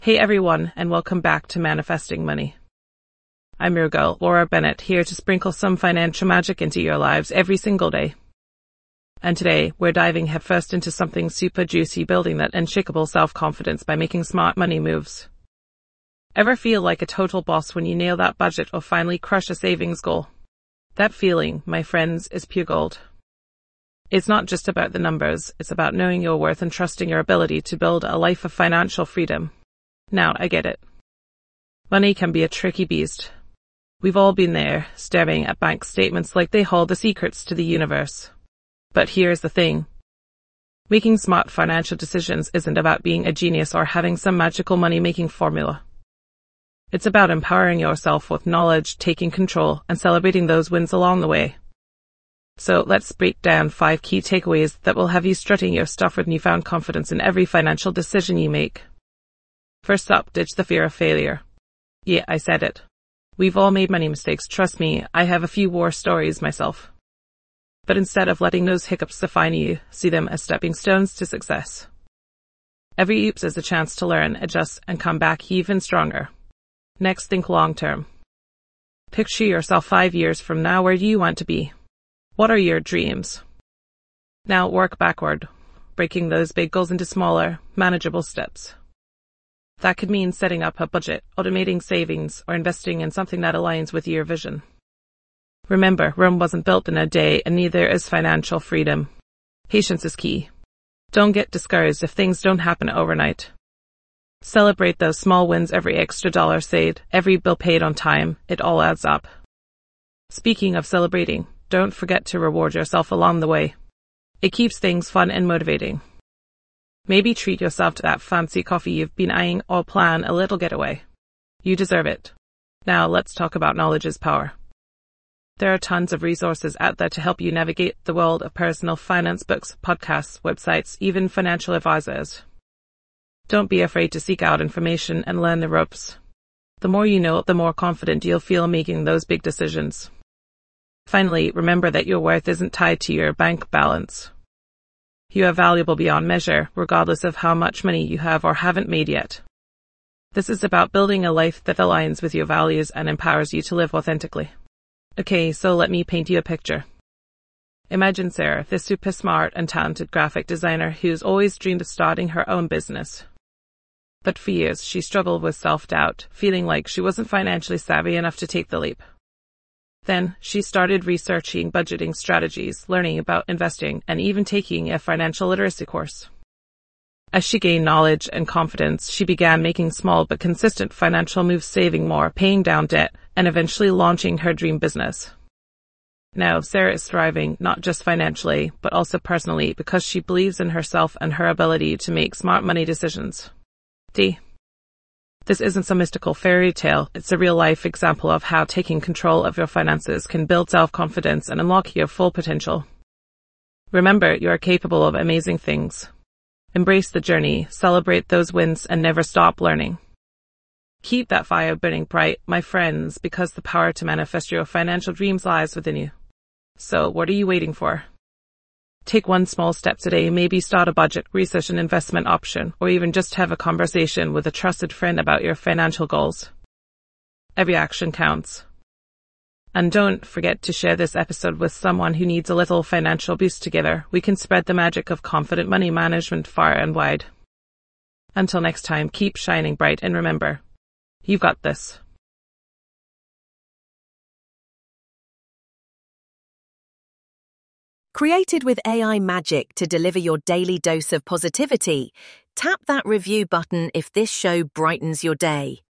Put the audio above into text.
Hey everyone, and welcome back to Manifesting Money. I'm your girl, Laura Bennett, here to sprinkle some financial magic into your lives every single day. And today, we're diving headfirst into something super juicy, building that unshakable self-confidence by making smart money moves. Ever feel like a total boss when you nail that budget or finally crush a savings goal? That feeling, my friends, is pure gold. It's not just about the numbers, it's about knowing your worth and trusting your ability to build a life of financial freedom. Now, I get it. Money can be a tricky beast. We've all been there, staring at bank statements like they hold the secrets to the universe. But here's the thing. Making smart financial decisions isn't about being a genius or having some magical money-making formula. It's about empowering yourself with knowledge, taking control, and celebrating those wins along the way. So let's break down 5 key takeaways that will have you strutting your stuff with newfound confidence in every financial decision you make. First up, ditch the fear of failure. Yeah, I said it. We've all made many mistakes, trust me, I have a few war stories myself. But instead of letting those hiccups define you, see them as stepping stones to success. Every oops is a chance to learn, adjust, and come back even stronger. Next, think long term. Picture yourself 5 years from now. Where do you want to be? What are your dreams? Now work backward, breaking those big goals into smaller, manageable steps. That could mean setting up a budget, automating savings, or investing in something that aligns with your vision. Remember, Rome wasn't built in a day, and neither is financial freedom. Patience is key. Don't get discouraged if things don't happen overnight. Celebrate those small wins, every extra dollar saved, every bill paid on time. It all adds up. Speaking of celebrating, don't forget to reward yourself along the way. It keeps things fun and motivating. Maybe treat yourself to that fancy coffee you've been eyeing or plan a little getaway. You deserve it. Now let's talk about knowledge is power. There are tons of resources out there to help you navigate the world of personal finance, books, podcasts, websites, even financial advisors. Don't be afraid to seek out information and learn the ropes. The more you know, the more confident you'll feel making those big decisions. Finally, remember that your worth isn't tied to your bank balance. You are valuable beyond measure, regardless of how much money you have or haven't made yet. This is about building a life that aligns with your values and empowers you to live authentically. Okay, so let me paint you a picture. Imagine Sarah, this super smart and talented graphic designer who's always dreamed of starting her own business. But for years, she struggled with self-doubt, feeling like she wasn't financially savvy enough to take the leap. Then, she started researching budgeting strategies, learning about investing, and even taking a financial literacy course. As she gained knowledge and confidence, she began making small but consistent financial moves, saving more, paying down debt, and eventually launching her dream business. Now, Sarah is thriving, not just financially, but also personally, because she believes in herself and her ability to make smart money decisions. This isn't some mystical fairy tale, it's a real-life example of how taking control of your finances can build self-confidence and unlock your full potential. Remember, you are capable of amazing things. Embrace the journey, celebrate those wins, and never stop learning. Keep that fire burning bright, my friends, because the power to manifest your financial dreams lies within you. So, what are you waiting for? Take one small step today, maybe start a budget, research an investment option, or even just have a conversation with a trusted friend about your financial goals. Every action counts. And don't forget to share this episode with someone who needs a little financial boost. Together, we can spread the magic of confident money management far and wide. Until next time, keep shining bright and remember, you've got this. Created with AI magic to deliver your daily dose of positivity, tap that review button if this show brightens your day.